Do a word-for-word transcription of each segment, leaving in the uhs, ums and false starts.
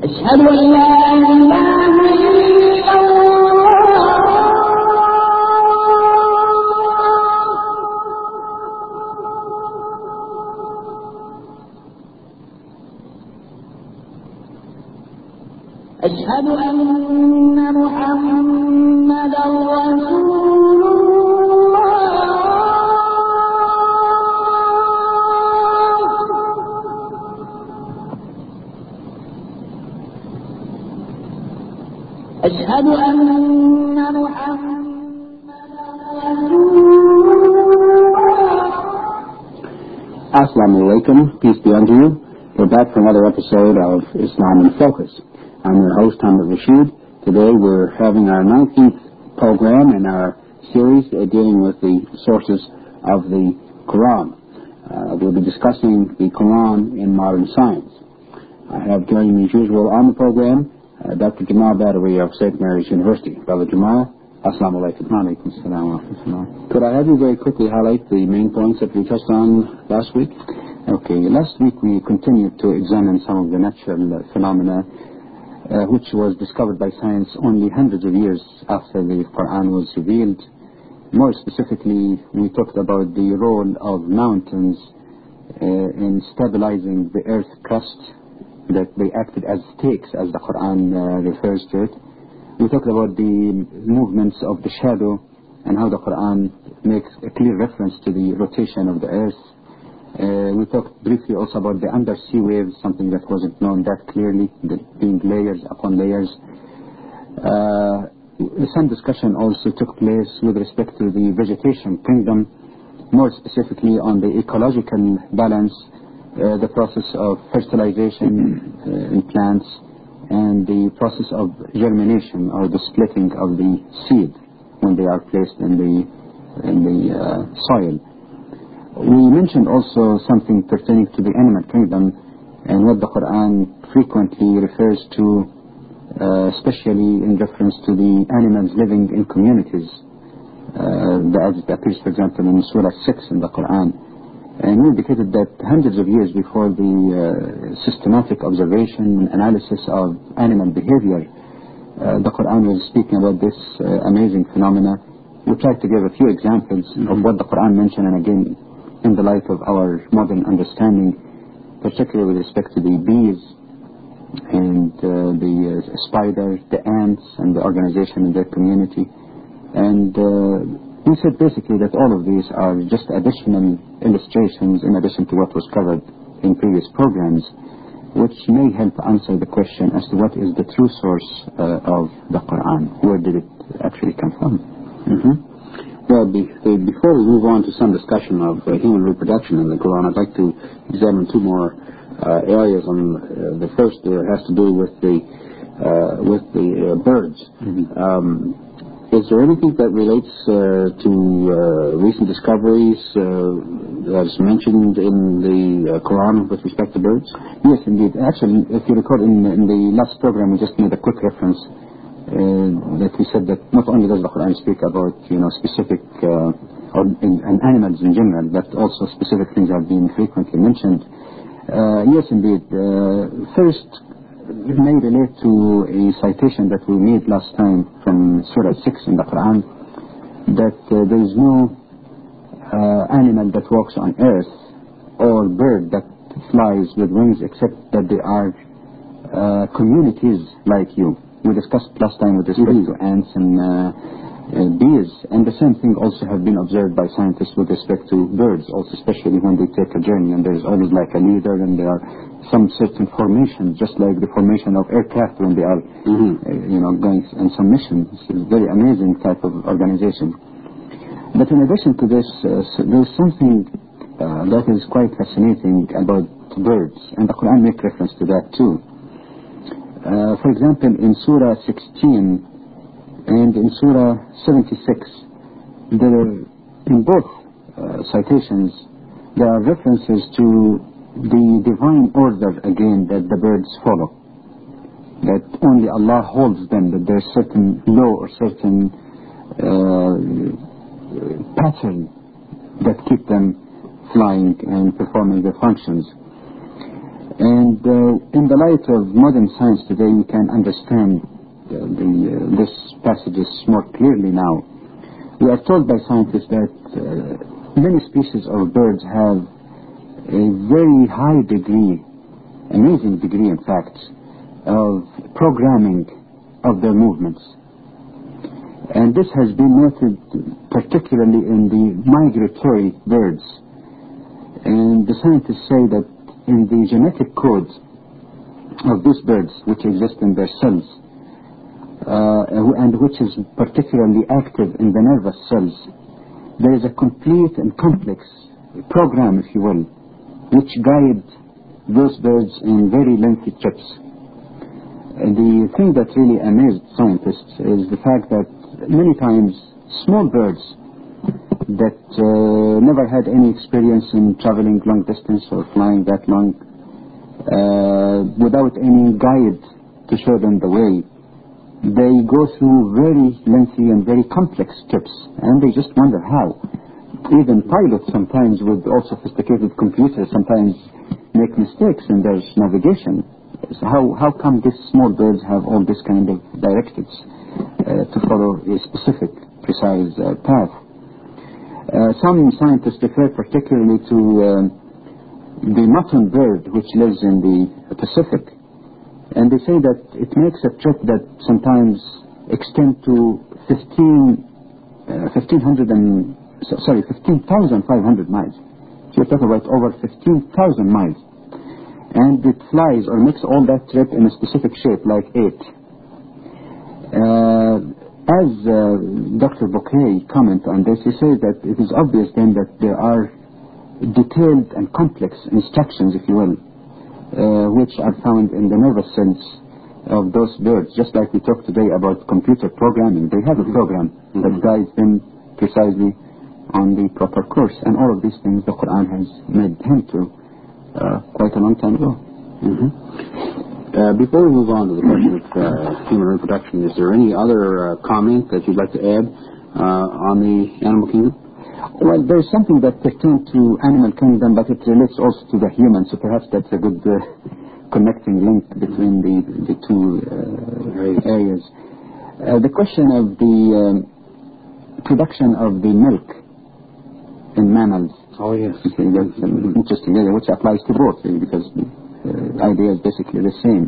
أشهد أن لا إله إلا الله أشهد أن محمدا رسول الله أشهد أن محمدا رسول الله. Assalamu alaikum, peace be unto you. We're back for another episode of Islam in Focus. I'm your host, Hamid Rashid. Today we're having our nineteenth program in our series uh, dealing with the sources of the Quran. Uh, we'll be discussing the Quran in modern science. I have joining me as usual on the program uh, Doctor Jamal Badawi of Saint Mary's University. Brother Jamal, Assalamu alaikum. Alaikum assalam wa rahmatullah. Could I have you very quickly highlight the main points that we touched on last week? Okay, last week we continued to examine some of the natural uh, phenomena uh, which was discovered by science only hundreds of years after the Quran was revealed. More specifically, we talked about the role of mountains uh, in stabilizing the earth crust, that they acted as stakes, as the Quran uh, refers to it. We talked about the movements of the shadow and how the Quran makes a clear reference to the rotation of the earth. Uh, we talked briefly also about the undersea waves, something that wasn't known that clearly, the, being layers upon layers. Uh, some discussion also took place with respect to the vegetation kingdom, more specifically on the ecological balance, uh, the process of fertilization uh, in plants, and the process of germination or the splitting of the seed when they are placed in the in the uh, soil. We mentioned also something pertaining to the animal kingdom and what the Quran frequently refers to, uh, especially in reference to the animals living in communities, uh, as it appears, for example, in Surah six in the Quran. And we indicated that hundreds of years before the uh, systematic observation and analysis of animal behavior, uh, the Quran was speaking about this uh, amazing phenomena. We tried to give a few examples mm-hmm. of what the Quran mentioned, and again, in the light of our modern understanding, particularly with respect to the bees and uh, the uh, spiders, the ants, and the organization in their community. And uh, we said basically that all of these are just additional illustrations in addition to what was covered in previous programs, which may help answer the question as to what is the true source uh, of the Quran. Where did it actually come from? Mm-hmm. Well, be, before we move on to some discussion of uh, human reproduction in the Quran, I'd like to examine two more uh, areas. On uh, the first uh, has to do with the uh, with the uh, birds. Mm-hmm. Um, is there anything that relates uh, to uh, recent discoveries uh, that's mentioned in the uh, Quran with respect to birds? Yes, indeed. Actually, if you recall, in, in the last program, we just made a quick reference uh, that we said that not only does the Quran speak about, you know, specific uh, or in, and animals in general, but also specific things have been frequently mentioned. Uh, yes, indeed. Uh, first, it may relate to a citation that we made last time from Surah six in the Quran, that uh, there is no uh, animal that walks on earth or bird that flies with wings except that they are uh, communities like you. We discussed last time with respect mm-hmm. to ants and uh, uh, bees, and the same thing also have been observed by scientists with respect to birds, also especially when they take a journey, and there's always like a leader, and there are some certain formations, just like the formation of aircraft when they are, mm-hmm. uh, you know, going on some missions. It's a very amazing type of organization. But in addition to this, uh, there's something uh, that is quite fascinating about birds, and the Quran makes reference to that too. Uh, for example, in Surah sixteen and in Surah seventy-six, there are, in both uh, citations, there are references to the divine order again that the birds follow, that only Allah holds them, that there's certain law or certain uh, pattern that keep them flying and performing their functions. And uh, in the light of modern science today, we can understand uh, the, uh, this passages more clearly now. We are told by scientists that uh, many species of birds have a very high degree, amazing degree in fact, of programming of their movements. And this has been noted particularly in the migratory birds. And the scientists say that in the genetic code of these birds, which exist in their cells, uh, and which is particularly active in the nervous cells, there is a complete and complex program, if you will, which guide those birds in very lengthy trips. And the thing that really amazed scientists is the fact that many times small birds that uh, never had any experience in traveling long distance or flying that long, uh, without any guide to show them the way, they go through very lengthy and very complex trips, and they just wonder how. Even pilots sometimes with all sophisticated computers sometimes make mistakes in their navigation. So how, how come these small birds have all this kind of directives uh, to follow a specific, precise uh, path? Uh, some scientists refer particularly to uh, the mutton bird, which lives in the Pacific, and they say that it makes a trip that sometimes extend to fifteen, uh, fifteen hundred and sorry, fifteen thousand five hundred miles. So we're talking about over fifteen thousand miles, and it flies or makes all that trip in a specific shape, like eight. Uh, As uh, Doctor Bouquet commented on this, he said that it is obvious then that there are detailed and complex instructions, if you will, uh, which are found in the nervous cells of those birds. Just like we talked today about computer programming, they have a program mm-hmm. that guides them precisely on the proper course. And all of these things the Quran has made hint to uh, quite a long time ago. Mm-hmm. Uh, before we move on to the question of uh, human reproduction, is there any other uh, comment that you'd like to add uh, on the animal kingdom? Well, there's something that pertains to animal kingdom, but it relates also to the human, so perhaps that's a good uh, connecting link between the, the two uh, areas. Uh, the question of the um, production of the milk in mammals. Oh, yes. Okay, that's an interesting area, which applies to both, really, because the uh, idea is basically the same.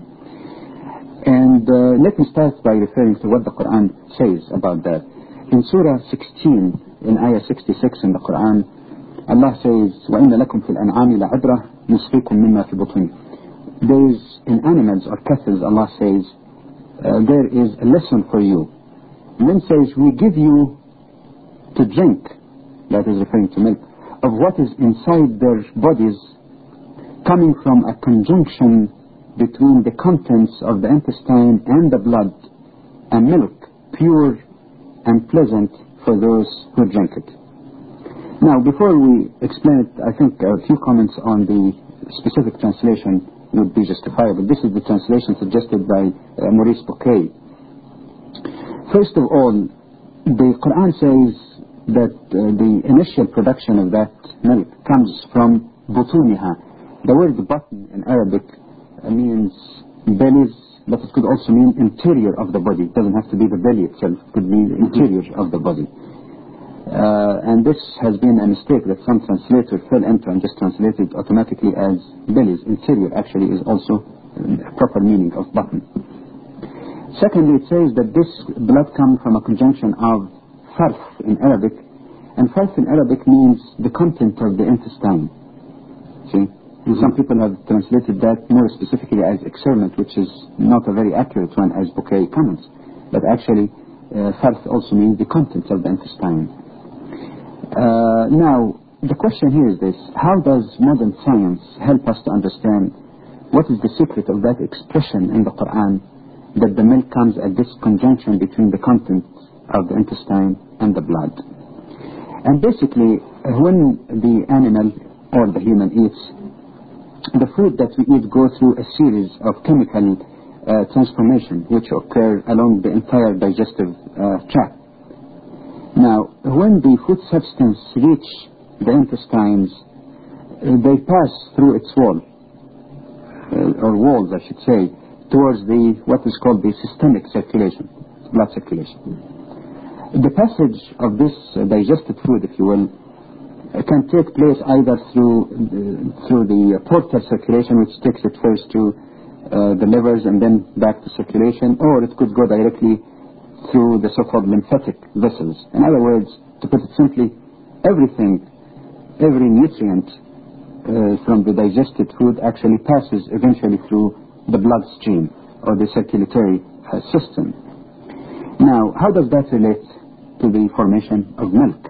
And uh, let me start by referring to what the Quran says about that. In Surah sixteen, in Ayah sixty-six in the Quran, Allah says, وَإِنَّ لَكُمْ فِي الْأَنْعَامِ لَعِبْرَةً نُسْقِيكُم مِّمَّا فِي بُطُونِهِ. There is, in animals or cattle, Allah says, uh, there is a lesson for you. And then says, we give you to drink, that is referring to milk, of what is inside their bodies, coming from a conjunction between the contents of the intestine and the blood, and milk, pure and pleasant for those who drink it. Now, before we explain it, I think a few comments on the specific translation would be justifiable. This is the translation suggested by uh, Maurice Bouquet. First of all, the Quran says that uh, the initial production of that milk comes from butuniha. The word butn in Arabic uh, means bellies, but it could also mean interior of the body. It doesn't have to be the belly itself. It could be the interior of the body. Uh, and this has been a mistake that some translators fell into and just translated automatically as bellies. Interior actually is also a proper meaning of button. Secondly, it says that this blood comes from a conjunction of farth in Arabic, and farth in Arabic means the content of the intestine. See? Mm-hmm. Some people have translated that more specifically as excrement, which is not a very accurate one, as Bouquet comments. But actually, uh, farth also means the contents of the intestine. Uh, now, the question here is this: how does modern science help us to understand what is the secret of that expression in the Quran that the milk comes at this conjunction between the contents of the intestine and the blood? And basically, when the animal or the human eats, the food that we eat go through a series of chemical uh, transformation which occur along the entire digestive uh, tract. Now, when the food substance reach the intestines, uh, they pass through its wall. uh, or walls, I should say, towards the what is called the systemic circulation, blood circulation. The passage of this uh, digested food, if you will, uh, can take place either through uh, through the uh, portal circulation, which takes it first to uh, the livers and then back to circulation, or it could go directly through the so-called lymphatic vessels. In other words, to put it simply, everything, every nutrient uh, from the digested food actually passes eventually through the bloodstream or the circulatory uh, system. Now, how does that relate to the formation of milk?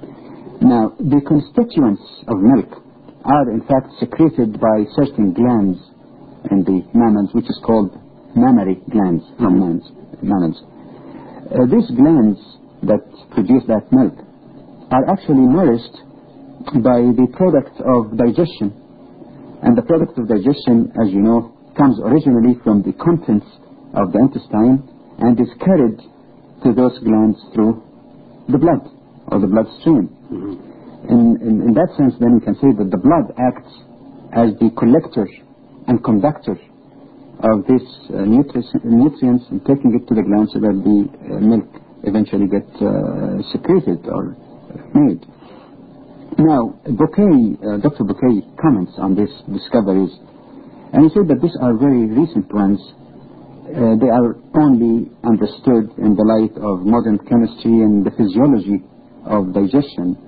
Now, the constituents of milk are in fact secreted by certain glands in the mammals, which is called mammary glands from mm-hmm. mammals. Uh, these glands that produce that milk are actually nourished by the product of digestion. And the product of digestion, as you know, comes originally from the contents of the intestine and is carried to those glands through the blood or the bloodstream. Mm-hmm. In, in, in that sense, then we can say that the blood acts as the collector and conductor of these uh, nutri- nutrients and taking it to the glands so that the uh, milk eventually gets uh, secreted or made. Now, Bouquet, uh, Doctor Bouquet comments on these discoveries, and he said that these are very recent ones. Uh, they are only understood in the light of modern chemistry and the physiology of digestion.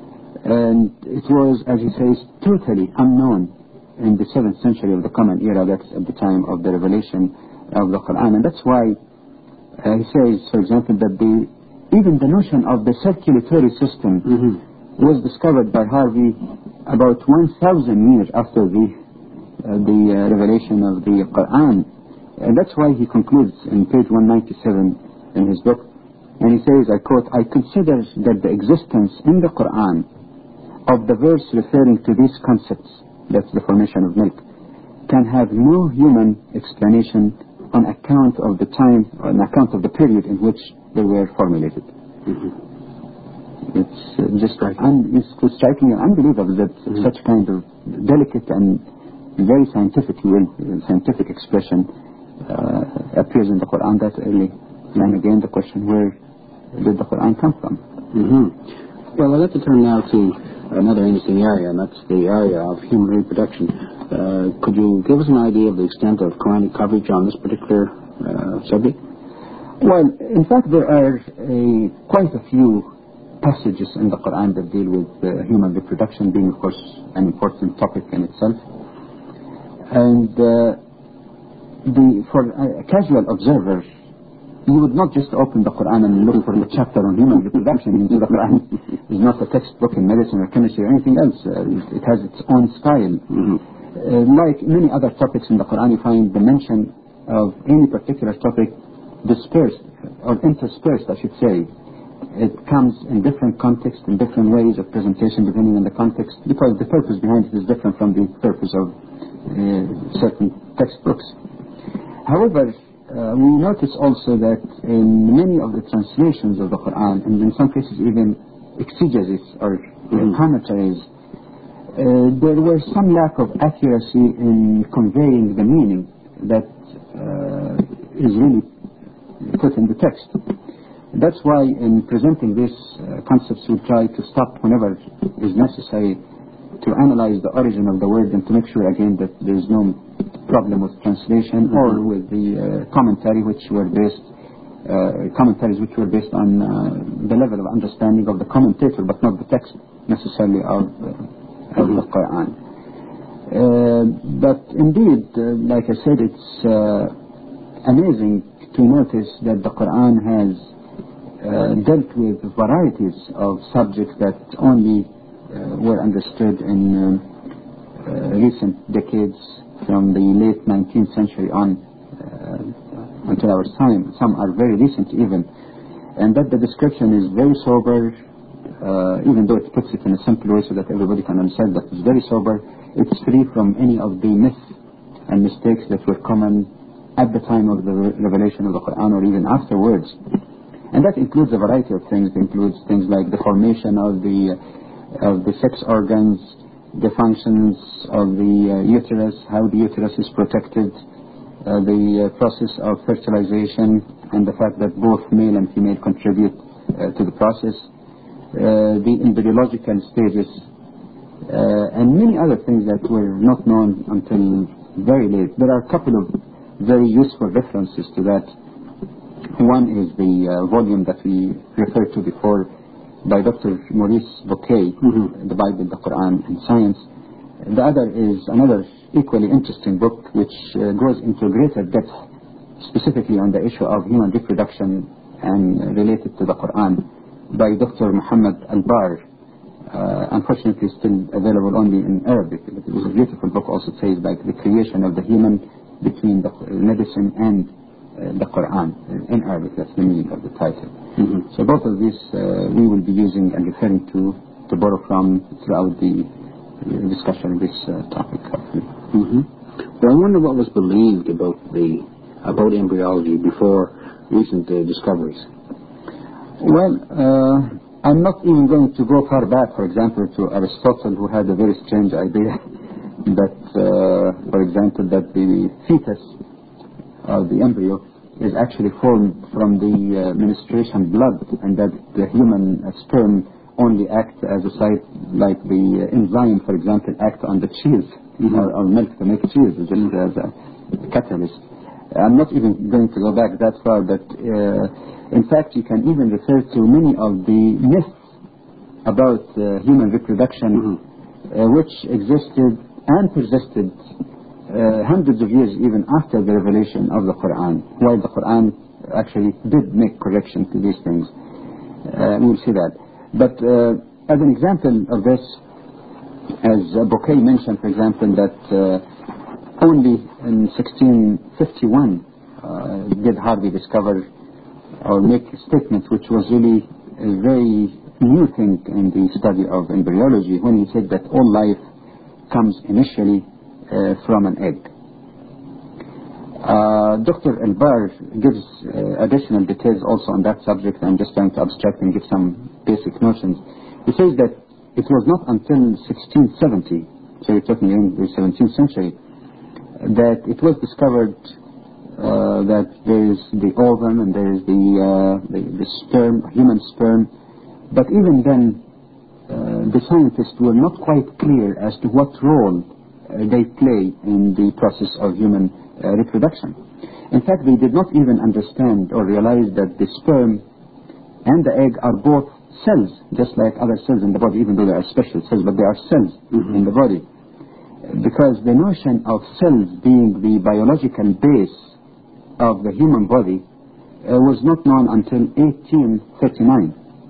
And it was, as he says, totally unknown in the seventh century of the Common Era, that's at the time of the revelation of the Quran. And that's why uh, he says, for example, that the even the notion of the circulatory system mm-hmm. was discovered by Harvey about one thousand years after the uh, the uh, revelation of the Quran. And that's why he concludes in page one ninety-seven in his book, and he says, I quote, I consider that the existence in the Quran of the verse referring to these concepts, that's the formation of milk, can have no human explanation on account of the time, or on account of the period in which they were formulated. Mm-hmm. It's uh, just like, un- it's striking and unbelievable that mm-hmm. such kind of delicate and very scientific, scientific expression uh, appears in the Quran that early. And again, the question, where did the Quran come from? Mm-hmm. Well, I'd like to turn now to another interesting area, and that's the area of human reproduction. Uh, could you give us an idea of the extent of Quranic coverage on this particular uh, subject? Well, in fact, there are a, quite a few passages in the Quran that deal with uh, human reproduction, being, of course, an important topic in itself. And uh, the, for a casual observer, you would not just open the Quran and look for the chapter on human reproduction into the Quran. It's not a textbook in medicine or chemistry or anything else. Uh, it has its own style. Mm-hmm. Uh, like many other topics in the Quran, you find the mention of any particular topic dispersed or interspersed, I should say. It comes in different contexts, in different ways of presentation depending on the context, because the purpose behind it is different from the purpose of uh, certain textbooks. However, Uh, we notice also that in many of the translations of the Quran, and in some cases even exegesis or mm-hmm. commentaries, uh, there was some lack of accuracy in conveying the meaning that uh, is really put in the text. That's why in presenting these uh, concepts we try to stop whenever is necessary to analyze the origin of the word and to make sure again that there is no problem with translation mm-hmm. or with the uh, commentary which were based uh, commentaries which were based on uh, the level of understanding of the commentator but not the text necessarily of, uh, of the Quran. Uh, but indeed, uh, like I said, it's uh, amazing to notice that the Quran has uh, dealt with varieties of subjects that only uh, were understood in uh, uh, recent decades, from the late nineteenth century on uh, until our time. Some are very recent even. And that the description is very sober, uh, even though it puts it in a simple way so that everybody can understand that it's very sober. It's free from any of the myths and mistakes that were common at the time of the re- revelation of the Quran or even afterwards. And that includes a variety of things. It includes things like the formation of the, uh, of the sex organs, the functions of the uh, uterus, how the uterus is protected, uh, the uh, process of fertilization, and the fact that both male and female contribute uh, to the process, uh, the embryological stages, uh, and many other things that were not known until very late. There are a couple of very useful references to that. One is the uh, volume that we referred to before by Doctor Maurice Bucaille, mm-hmm. The Bible, the Quran, and Science. The other is another equally interesting book which uh, goes into greater depth specifically on the issue of human reproduction and uh, related to the Quran by Doctor Muhammad Al-Bar. Uh, unfortunately still available only in Arabic. It was a beautiful book, also says like the creation of the human between the medicine and uh, the Quran. In Arabic, that's the meaning of the title. Mm-hmm. So both of these uh, we will be using and referring to to borrow from throughout the uh, discussion of this uh, topic. Mm-hmm. Well, I wonder what was believed about the about embryology before recent uh, discoveries. Well, uh, I'm not even going to go far back, for example, to Aristotle, who had a very strange idea that, uh, for example, that the fetus, or the embryo, is actually formed from the uh, menstruation blood, and that the human uh, sperm only acts as a site, like the uh, enzyme, for example, acts on the cheese, mm-hmm. or, or milk to make cheese, just mm-hmm. as a catalyst. I'm not even going to go back that far, but uh, in fact you can even refer to many of the myths about uh, human reproduction, mm-hmm. uh, which existed and persisted uh, hundreds of years even after the revelation of the Quran, while the Quran actually did make correction to these things. Uh, we'll see that. But uh, as an example of this, as uh, Bucaille mentioned, for example, that uh, only in sixteen fifty-one uh, did Harvey discover or make a statement which was really a very new thing in the study of embryology, when he said that all life comes initially uh, from an egg. Uh, Doctor Al-Bar gives uh, additional details also on that subject. I'm just trying to abstract and give some basic notions. He says that it was not until sixteen seventy, so we're talking in the seventeenth century, that it was discovered uh, that there is the ovum and there is the, uh, the the sperm, human sperm. But even then, uh, the scientists were not quite clear as to what role uh, they play in the process of human uh, reproduction. In fact, they did not even understand or realize that the sperm and the egg are both cells, just like other cells in the body, even though they are special cells, but they are cells mm-hmm. in the body. Because the notion of cells being the biological base of the human body uh, was not known until eighteen thirty-nine.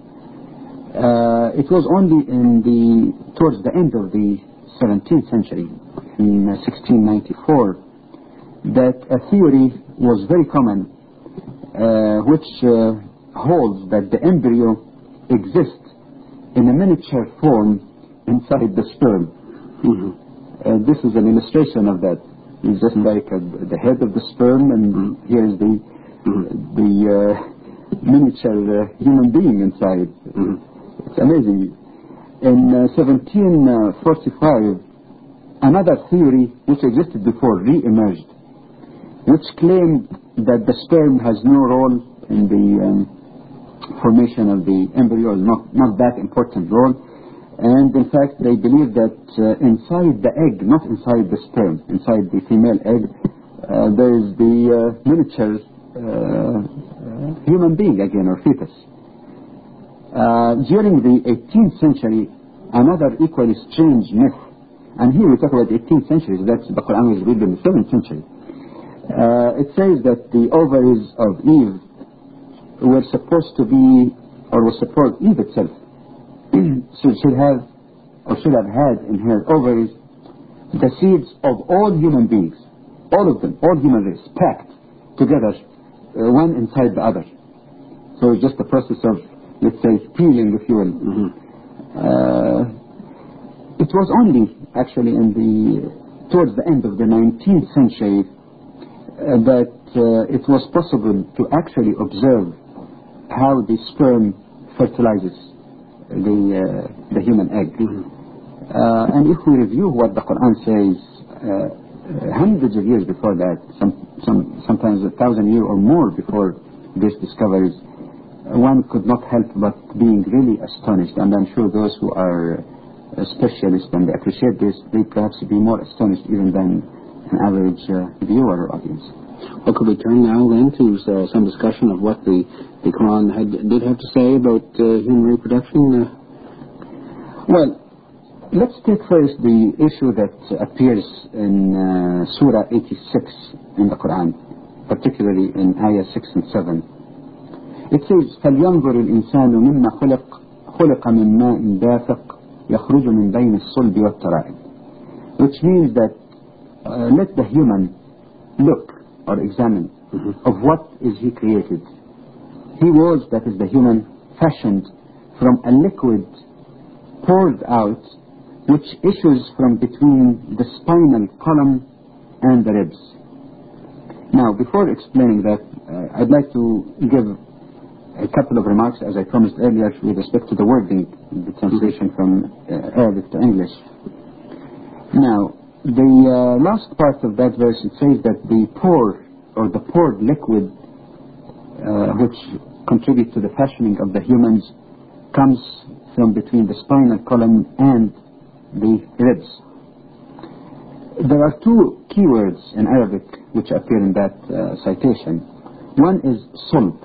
Uh, it was only in the towards the end of the seventeenth century, in uh, sixteen ninety-four, that a theory was very common, uh, which uh, holds that the embryo exists in a miniature form inside the sperm. Mm-hmm. Uh, this is an illustration of that. It's just like a, the head of the sperm, and mm-hmm. here's the mm-hmm. the uh, miniature uh, human being inside. Mm-hmm. It's amazing. In uh, seventeen forty-five, another theory which existed before re-emerged, which claimed that the sperm has no role in the um, formation of the embryo, not not that important role. And in fact, they believe that uh, inside the egg, not inside the sperm, inside the female egg, uh, there is the uh, miniature uh, human being again, or fetus. Uh, during the eighteenth century, another equally strange myth, and here we talk about the eighteenth century, so that's the Quran was written in the seventh century. Uh, it says that the ovaries of Eve were supposed to be, or was supposed, Eve itself, so should have, or should have had in her ovaries, the seeds of all human beings, all of them, all human race, packed together, uh, one inside the other. So it's just a process of, let's say, peeling, if you will. Mm-hmm. Uh, it was only actually in the towards the end of the nineteenth century uh, that uh, it was possible to actually observe how the sperm fertilizes the uh, the human egg. Mm-hmm. Uh, and if we review what the Quran says, uh, hundreds of years before that, some, some, sometimes a thousand years or more before these discoveries, one could not help but being really astonished. And I'm sure those who are specialists and they appreciate this, they perhaps be more astonished even than an average uh, viewer or audience. Well, could we turn now then to uh, some discussion of what the, the Quran had, did have to say about uh, human reproduction? Uh, well, let's take first the issue that appears in uh, Surah eighty-six in the Quran, particularly in Ayah six and seven. It says, فَلْيَنْظُرِ الْإِنسَانُ مِمَّا خُلِقَ خُلِقَ مِنْ مَاءٍ دَافِقٍ يَخْرُجُ مِنْ بَيْنِ الصُّلْبِ وَالتَّرَائِبِ, which means that uh, let the human look or examine mm-hmm. of what is he created. He was, that is the human, fashioned from a liquid poured out, which issues from between the spinal column and the ribs. Now, before explaining that, uh, I'd like to give a couple of remarks, as I promised earlier, with respect to the wording, the translation from uh, Arabic to English. Now, the uh, last part of that verse, it says that the pour or the poured liquid uh, which contribute to the fashioning of the humans comes from between the spinal column and the ribs. There are two keywords in Arabic which appear in that uh, citation. One is sulb.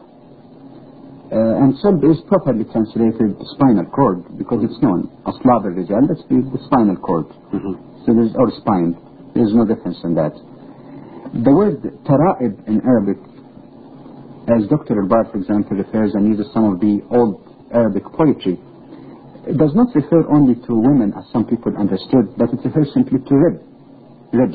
Uh, and sulb is properly translated spinal cord because it's known. Aslab al-rijal, that's the, the spinal cord. Mm-hmm. So there's, or spine. There's no difference in that. The word tara'ib in Arabic, as Doctor Al-Bar, for example, refers and uses some of the old Arabic poetry, it does not refer only to women as some people understood, but it refers simply to rib, ribs.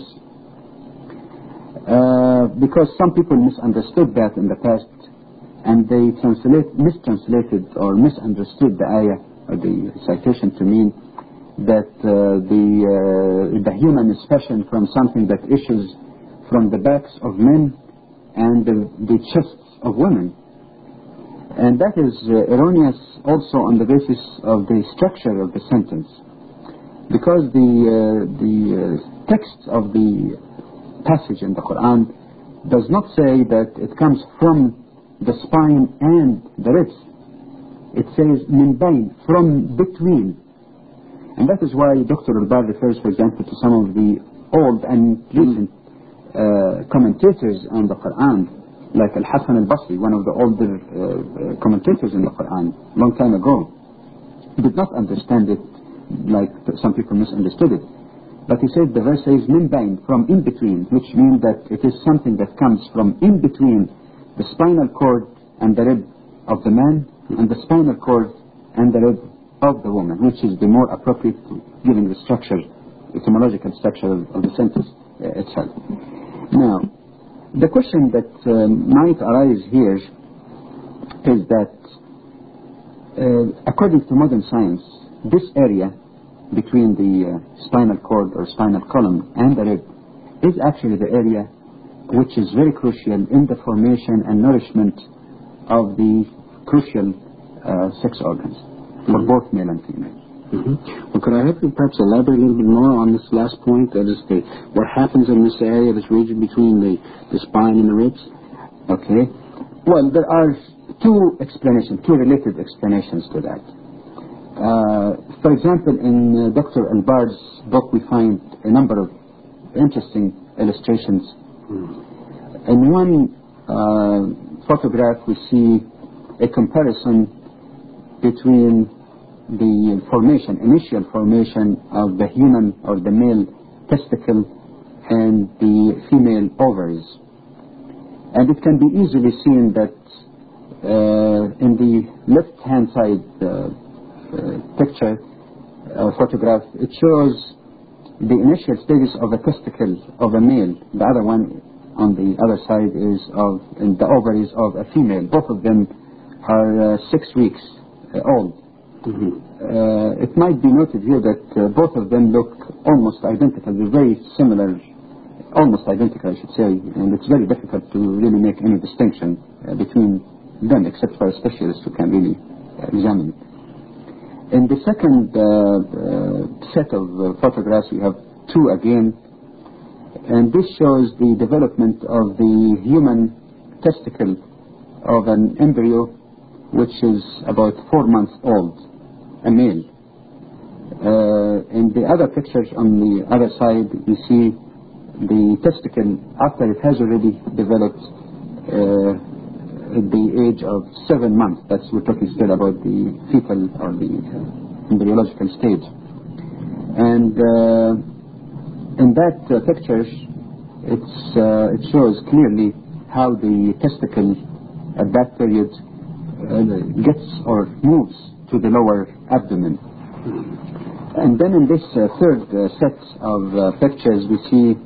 Uh, because some people misunderstood that in the past, and they translate, mistranslated or misunderstood the ayah or the citation to mean that uh, the uh, the human is fashioned from something that issues from the backs of men and the, the chests of women. And that is uh, erroneous also on the basis of the structure of the sentence, because the uh, the uh, text of the passage in the Quran does not say that it comes from the spine and the ribs. It says min bayn, from between. And that is why Doctor Al-Bar refers, for example, to some of the old and recent uh, commentators on the Quran, like Al-Hasan Al-Basri, one of the older uh, commentators in the Quran, long time ago, did not understand it like some people misunderstood it. But he said the verse says min bayn, from in between, which means that it is something that comes from in between the spinal cord and the rib of the man, and the spinal cord and the rib of the woman, which is the more appropriate given the structure, etymological structure of, of the sentence uh, itself. Now, the question that uh, might arise here is that uh, according to modern science, this area between the uh, spinal cord or spinal column and the rib is actually the area which is very crucial in the formation and nourishment of the crucial uh, sex organs for mm-hmm. both male and female. Mm-hmm. Well, could I have you perhaps elaborate a little bit more on this last point? That is, the, what happens in this area, this region between the, the spine and the ribs? Okay. Well, there are two explanations, two related explanations to that. Uh, for example, in uh, Doctor Al-Bar's book, we find a number of interesting illustrations. Mm. In one uh, photograph, we see a comparison between the formation, initial formation of the human or the male testicle and the female ovaries. And it can be easily seen that uh, in the left-hand side uh, uh, picture, uh, photograph, it shows the initial stages of a testicle of a male. The other one on the other side is of the ovaries of a female. Both of them are uh, six weeks uh, old. Mm-hmm. Uh, it might be noted here that uh, both of them look almost identical. They're very similar, almost identical, I should say, and it's very difficult to really make any distinction uh, between them, except for a specialist who can really uh, examine it. In the second uh, uh, set of uh, photographs, we have two again, and this shows the development of the human testicle of an embryo which is about four months old, a male. Uh, in the other pictures on the other side, you see the testicle after it has already developed uh, at the age of seven months. That's, we're talking still about the fetal or the uh, embryological stage. And uh, in that uh, picture, it's, uh, it shows clearly how the testicle at that period uh, gets or moves to the lower abdomen. And then in this uh, third uh, set of uh, pictures, we see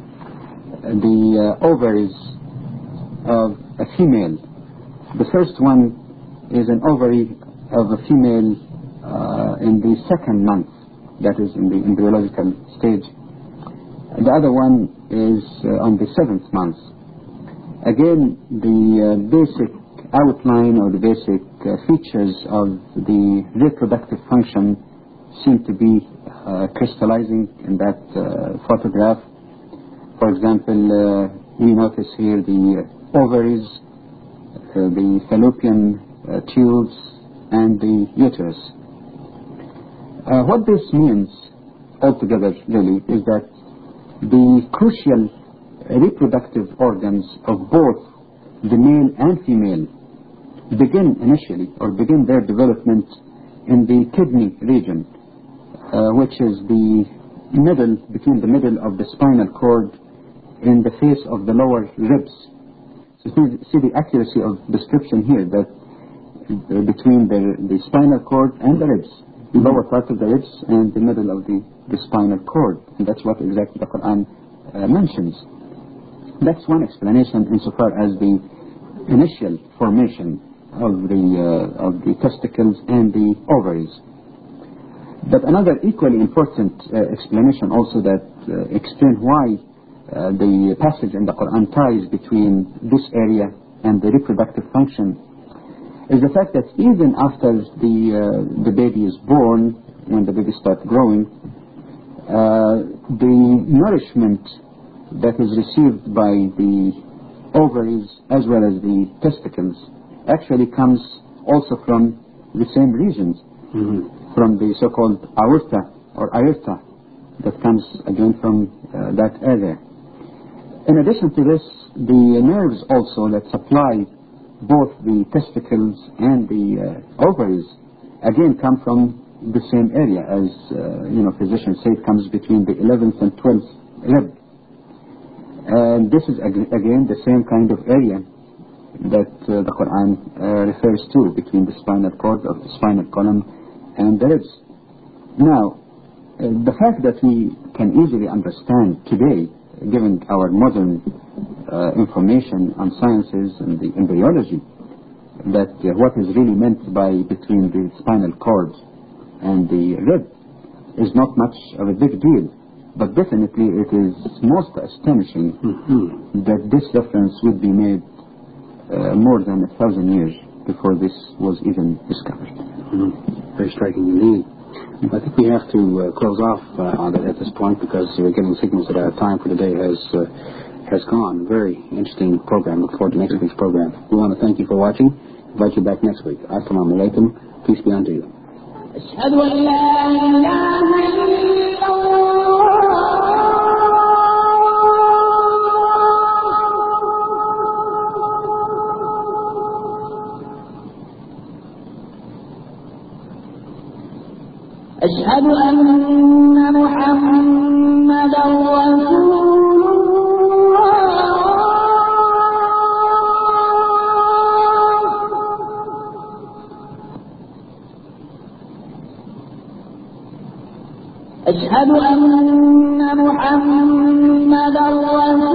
the uh, ovaries of a female. The first one is an ovary of a female uh, in the second month, that is in the embryological stage. And the other one is uh, on the seventh month. Again, the uh, basic outline or the basic uh, features of the reproductive function seem to be uh, crystallizing in that uh, photograph. For example, uh, we notice here the uh, ovaries, uh, the fallopian uh, tubes, and the uterus. Uh, what this means altogether, really, is that the crucial reproductive organs of both the male and female begin initially, or begin their development in the kidney region, uh, which is the middle, between the middle of the spinal cord in the face of the lower ribs. So see, see the accuracy of description here, that uh, between the, the spinal cord and the ribs, the lower part of the ribs and the middle of the, the spinal cord. And that's what exactly the Quran uh, mentions. That's one explanation insofar as the initial formation of the uh, of the testicles and the ovaries. But another equally important uh, explanation also that uh, explains why uh, the passage in the Quran ties between this area and the reproductive function is the fact that even after the uh, the baby is born, when the baby starts growing, uh, the nourishment that is received by the ovaries as well as the testicles actually comes also from the same regions, mm-hmm. from the so-called aorta or aorta that comes again from uh, that area. In addition to this, the nerves also that supply both the testicles and the uh, ovaries again come from the same area, as uh, you know, physicians say it comes between the eleventh and twelfth rib. And this is ag- again the same kind of area that uh, the Quran uh, refers to, between the spinal cord of the spinal column and the ribs. Now, uh, the fact that we can easily understand today, given our modern uh, information on sciences and the embryology, that uh, what is really meant by between the spinal cord and the rib is not much of a big deal. But definitely it is most astonishing mm-hmm. that this reference would be made uh, more than a thousand years before this was even discovered. Mm-hmm. Very striking indeed. I think we have to uh, close off uh, on it at this point, because we're getting signals that our time for today has uh, has gone. Very interesting program. Look forward to next week's program. We want to thank you for watching. Invite you back next week. Assalamu alaikum. Peace be unto you. أشهد أن لا إله إلا الله أشهد أن محمدا رسول الله أشهد أن محمدا رسول الله